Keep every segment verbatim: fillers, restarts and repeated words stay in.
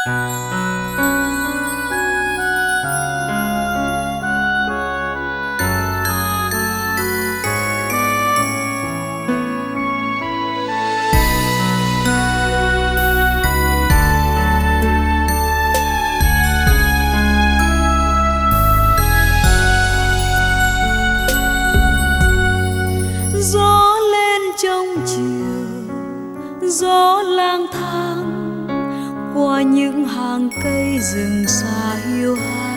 Gió lên trong chiều, gió lang thang qua những hàng cây rừng xa hiu hắt.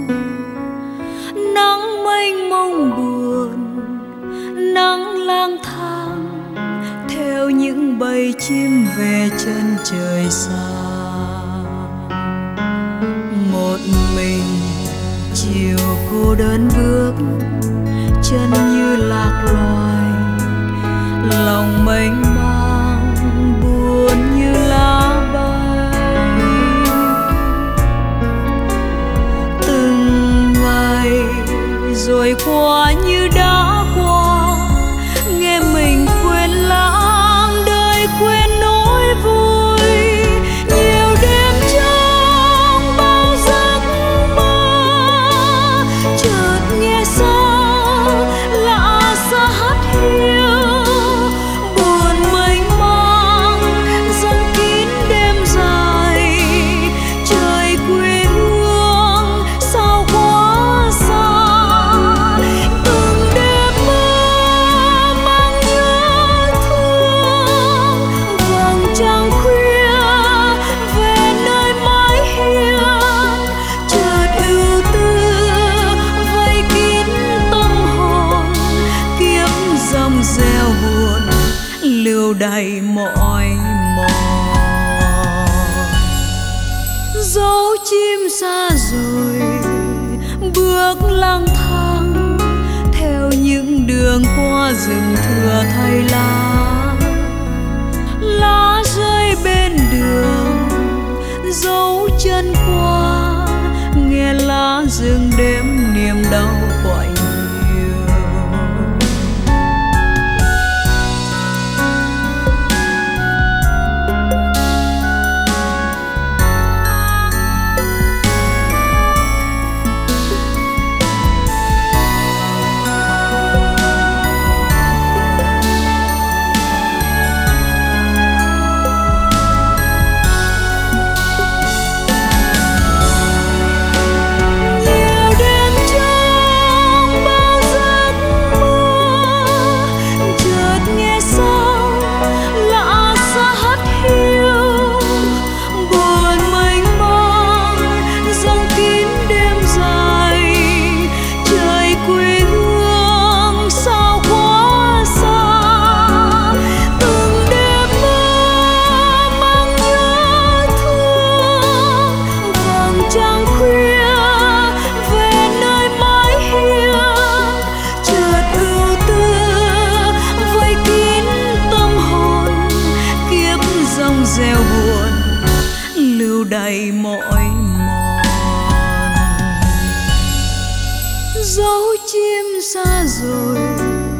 Nắng mênh mông buồn, nắng lang thang theo những bầy chim về chân trời xa. Một mình chiều cô đơn bước, chân như lạc loài, lòng mênh mang buồn như lá bay. Từng ngày rồi qua như đã qua, nghe mình quên lãng đời, quên nỗi vui. Nhiều đêm trong bao giấc mơ, chợt nghe sao lạ xa hát hiu. Buồn mênh mang dâng kín đêm dài, trời quê hương sao quá xa. Từng đêm mơ mang nhớ thương, vầng trăng khuya về nơi mái hiên. Chợt ưu tư vây kín tâm hồn, kiếp dòng reo buồn lưu đầy mỏi mòn. Dấu chim xa rồi bước lang thang theo những đường qua rừng thừa thay lá. Lá rơi bên đường dấu chân qua, nghe lá rừng đêm niềm đau quạnh nhiều. Nhiều đêm trong bao giấc mơ, chợt nghe sao lạ xa hát hiu. Buồn mênh mang dâng kín đêm dài, trời quê hương sao quá xa. Từng đêm mơ mang nhớ thương, vầng trăng khuya về nơi mái hiên. Chợt ưu tư vây kín tâm hồn, kiếp dòng reo buồn lưu đầy mỏi mòn. Dấu chim xa rồi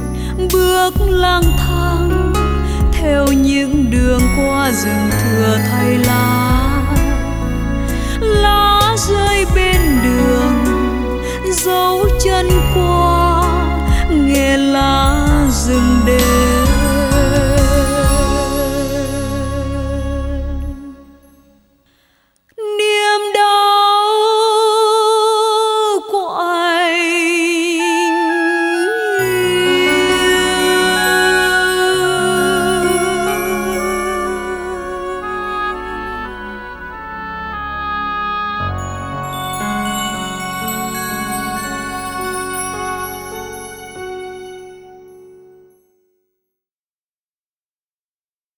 bước lang thang theo những đường qua rừng thừa